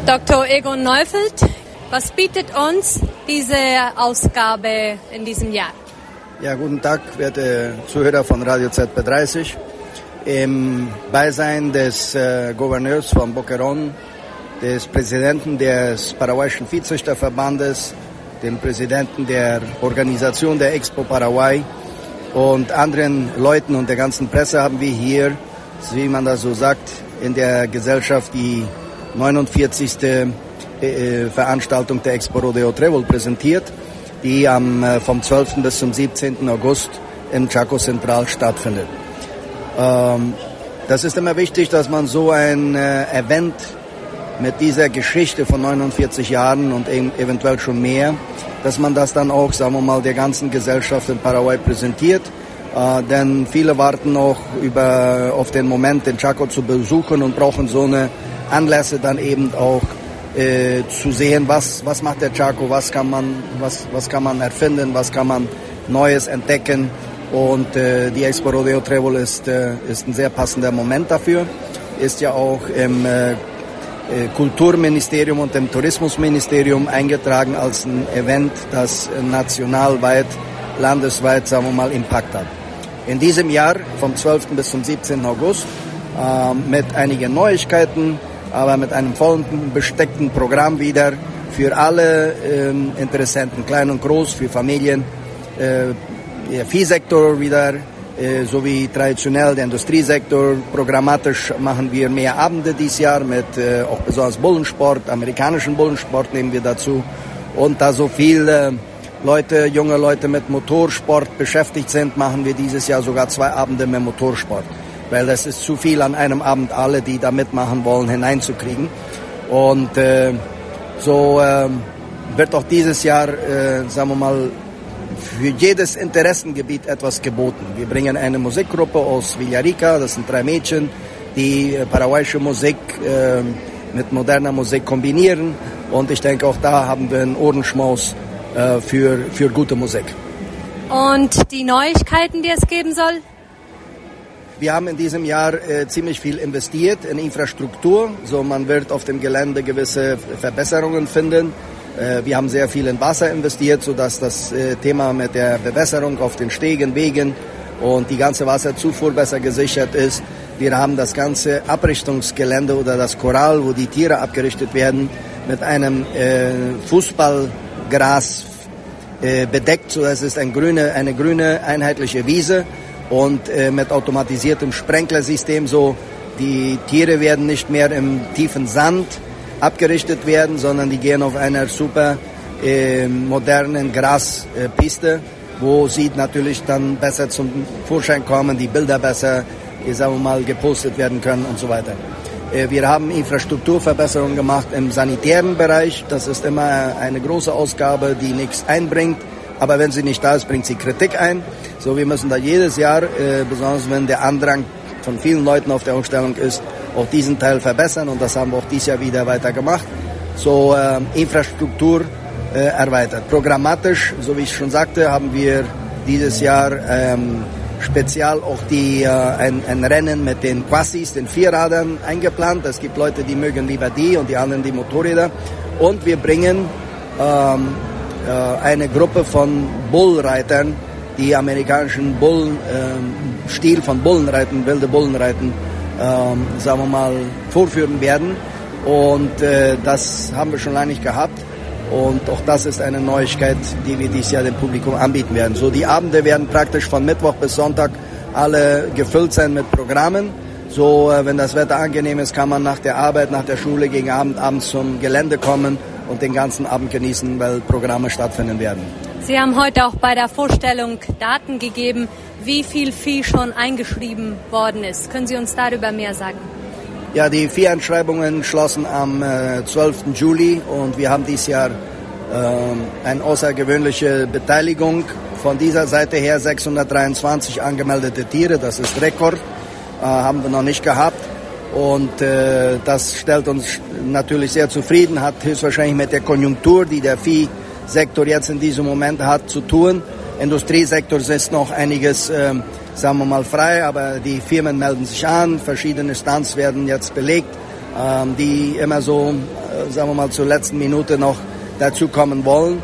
Dr. Egon Neufeld, was bietet uns diese Ausgabe in diesem Jahr? Ja, guten Tag, werte Zuhörer von Radio ZB30. Im Beisein des Gouverneurs von Boquerón, des Präsidenten des paraguayischen Viehzüchterverbandes, dem Präsidenten der Organisation der Expo Paraguay und anderen Leuten und der ganzen Presse haben wir hier, wie man das so sagt, in der Gesellschaft die 49. Veranstaltung der Expo Rodeo Trébol präsentiert, die vom 12. bis zum 17. August im Chaco Central stattfindet. Das ist immer wichtig, dass man so ein Event mit dieser Geschichte von 49 Jahren und eventuell schon mehr, dass man das dann auch, sagen wir mal, der ganzen Gesellschaft in Paraguay präsentiert. Denn viele warten noch auf den Moment, den Chaco zu besuchen und brauchen so eine Anlässe dann eben auch zu sehen, was macht der Chaco, was kann man erfinden, was kann man Neues entdecken. Und die Expo Rodeo Trébol ist ein sehr passender Moment dafür. Ist ja auch im Kulturministerium und im Tourismusministerium eingetragen als ein Event, das nationalweit, landesweit, sagen wir mal, Impact hat. In diesem Jahr vom 12. bis zum 17. August mit einigen Neuigkeiten, aber mit einem vollen besteckten Programm wieder für alle Interessenten, klein und groß, für Familien, der Viehsektor wieder, sowie traditionell der Industriesektor. Programmatisch machen wir mehr Abende dieses Jahr mit auch besonders Bullensport, amerikanischen Bullensport nehmen wir dazu. Und da so viele junge Leute mit Motorsport beschäftigt sind, machen wir dieses Jahr sogar 2 Abende mit Motorsport. Weil das ist zu viel an einem Abend, alle, die da mitmachen wollen, hineinzukriegen. Und so wird auch dieses Jahr, sagen wir mal, für jedes Interessengebiet etwas geboten. Wir bringen eine Musikgruppe aus Villarrica, das sind 3 Mädchen, die paraguayische Musik mit moderner Musik kombinieren. Und ich denke, auch da haben wir einen Ohrenschmaus für gute Musik. Und die Neuigkeiten, die es geben soll? Wir haben in diesem Jahr ziemlich viel investiert in Infrastruktur. So, man wird auf dem Gelände gewisse Verbesserungen finden. Wir haben sehr viel in Wasser investiert, sodass das Thema mit der Bewässerung auf den Stegen, Wegen und die ganze Wasserzufuhr besser gesichert ist. Wir haben das ganze Abrichtungsgelände oder das Korral, wo die Tiere abgerichtet werden, mit einem Fußballgras bedeckt, sodass es eine grüne einheitliche Wiese und mit automatisiertem Sprenklersystem, so die Tiere werden nicht mehr im tiefen Sand abgerichtet werden, sondern die gehen auf einer super modernen Graspiste, wo sie natürlich dann besser zum Vorschein kommen, die Bilder besser, sagen wir mal, gepostet werden können und so weiter. Wir haben Infrastrukturverbesserungen gemacht im sanitären Bereich. Das ist immer eine große Ausgabe, die nichts einbringt. Aber wenn sie nicht da ist, bringt sie Kritik ein. So, wir müssen da jedes Jahr, besonders wenn der Andrang von vielen Leuten auf der Ausstellung ist, auch diesen Teil verbessern. Und das haben wir auch dieses Jahr wieder weiter gemacht. So, Infrastruktur erweitert. Programmatisch, so wie ich schon sagte, haben wir dieses Jahr spezial auch ein Rennen mit den Quassis, den Vierradern, eingeplant. Es gibt Leute, die mögen lieber die und die anderen die Motorräder. Und wir bringen eine Gruppe von Bullreitern, die amerikanischen Stil von Bullenreiten, wilde Bullenreiten, sagen wir mal, vorführen werden. Und das haben wir schon lange nicht gehabt. Und auch das ist eine Neuigkeit, die wir dieses Jahr dem Publikum anbieten werden. So, die Abende werden praktisch von Mittwoch bis Sonntag alle gefüllt sein mit Programmen. So, wenn das Wetter angenehm ist, kann man nach der Arbeit, nach der Schule gegen abends zum Gelände kommen und den ganzen Abend genießen, weil Programme stattfinden werden. Sie haben heute auch bei der Vorstellung Daten gegeben, wie viel Vieh schon eingeschrieben worden ist. Können Sie uns darüber mehr sagen? Ja, die Vieheinschreibungen schlossen am 12. Juli und wir haben dieses Jahr eine außergewöhnliche Beteiligung. Von dieser Seite her 623 angemeldete Tiere, das ist Rekord, haben wir noch nicht gehabt. Und das stellt uns natürlich sehr zufrieden, hat höchstwahrscheinlich mit der Konjunktur, die der Viehsektor jetzt in diesem Moment hat, zu tun. Industriesektor ist noch einiges, sagen wir mal, frei, aber die Firmen melden sich an, verschiedene Stands werden jetzt belegt, die immer so sagen wir mal, zur letzten Minute noch dazu kommen wollen.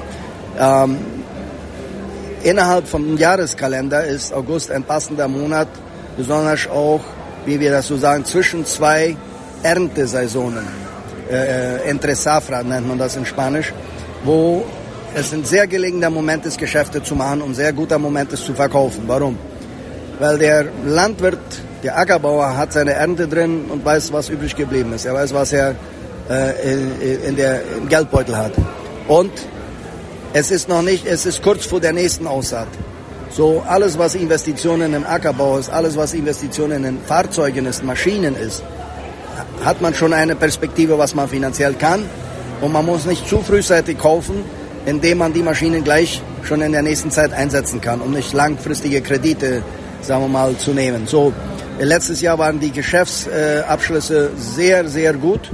Innerhalb vom Jahreskalender ist August ein passender Monat, besonders auch, wie wir das so sagen, zwischen zwei Erntesaisonen. Entre Safra nennt man das in Spanisch, wo es ein sehr gelegener Moment ist, Geschäfte zu machen und ein sehr guter Moment ist, zu verkaufen. Warum? Weil der Landwirt, der Ackerbauer hat seine Ernte drin und weiß, was übrig geblieben ist. Er weiß, was er im Geldbeutel hat. Und es ist kurz vor der nächsten Aussaat. So alles, was Investitionen im Ackerbau ist, alles, was Investitionen in Fahrzeugen ist, Maschinen ist, hat man schon eine Perspektive, was man finanziell kann. Und man muss nicht zu frühzeitig kaufen, indem man die Maschinen gleich schon in der nächsten Zeit einsetzen kann, um nicht langfristige Kredite, sagen wir mal, zu nehmen. So, letztes Jahr waren die Geschäftsabschlüsse sehr, sehr gut.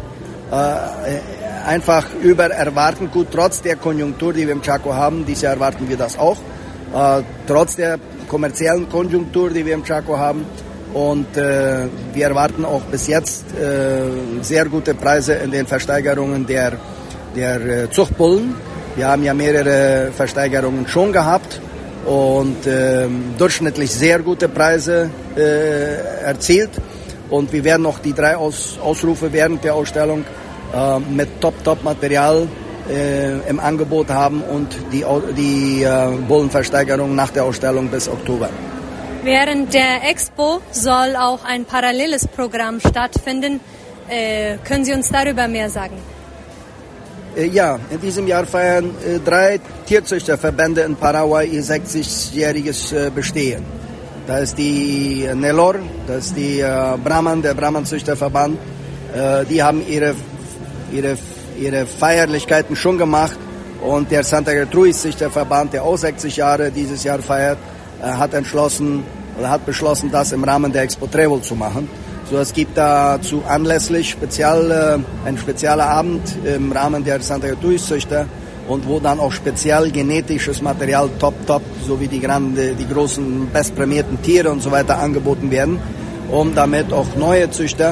Einfach übererwartend gut, trotz der Konjunktur, die wir im Chaco haben. Dieses Jahr erwarten wir das auch. Trotz der kommerziellen Konjunktur, die wir im Chaco haben. Und wir erwarten auch bis jetzt sehr gute Preise in den Versteigerungen der Zuchtbullen. Wir haben ja mehrere Versteigerungen schon gehabt und durchschnittlich sehr gute Preise erzielt. Und wir werden noch die 3 Ausrufe während der Ausstellung mit Top-Material im Angebot haben und die Bullenversteigerung nach der Ausstellung bis Oktober. Während der Expo soll auch ein paralleles Programm stattfinden. Können Sie uns darüber mehr sagen? Ja, in diesem Jahr feiern 3 Tierzüchterverbände in Paraguay ihr 60-jähriges Bestehen. Da ist die Nelor, das ist die Brahman, der Brahman-Züchterverband. Die haben ihre Feierlichkeiten schon gemacht. Und der Santa Gertrudis-Züchterverband, der auch 60 Jahre dieses Jahr feiert, hat beschlossen, das im Rahmen der Expo Trébol zu machen. So, es gibt dazu anlässlich ein spezieller Abend im Rahmen der Santa Gertrudis-Züchter und wo dann auch speziell genetisches Material top, sowie die großen bestprämierten Tiere und so weiter angeboten werden, um damit auch neue Züchter,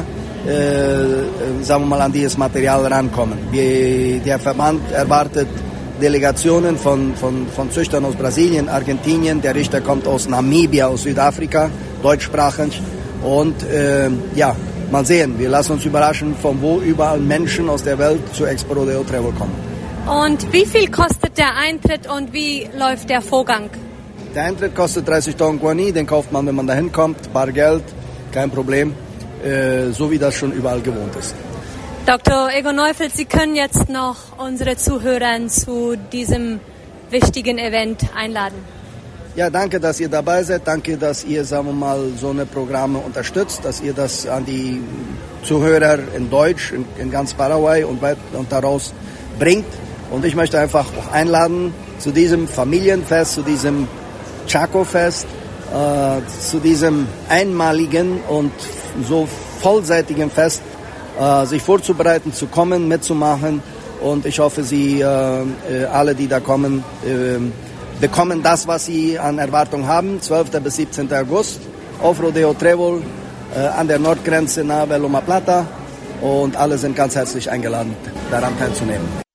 sagen wir mal, an dieses Material rankommen. Der Verband erwartet Delegationen von Züchtern aus Brasilien, Argentinien, der Richter kommt aus Namibia, aus Südafrika, deutschsprachig. Und mal sehen, wir lassen uns überraschen, von wo überall Menschen aus der Welt zur Expo Rodeo Trébol kommen. Und wie viel kostet der Eintritt und wie läuft der Vorgang? Der Eintritt kostet 30.000 Guani, den kauft man, wenn man da hinkommt, bar Geld, kein Problem, so wie das schon überall gewohnt ist. Dr. Egon Neufeld, Sie können jetzt noch unsere Zuhörer zu diesem wichtigen Event einladen. Ja, danke, dass ihr dabei seid. Danke, dass ihr, sagen wir mal, so eine Programme unterstützt, dass ihr das an die Zuhörer in Deutsch, in ganz Paraguay und daraus bringt. Und ich möchte einfach auch einladen zu diesem Familienfest, zu diesem Chaco-Fest, zu diesem einmaligen und so vollseitigen Fest, sich vorzubereiten, zu kommen, mitzumachen. Und ich hoffe, Sie alle, die da kommen, bekommen das, was Sie an Erwartung haben. 12. bis 17. August auf Rodeo Trébol an der Nordgrenze nahe bei Loma Plata. Und alle sind ganz herzlich eingeladen, daran teilzunehmen.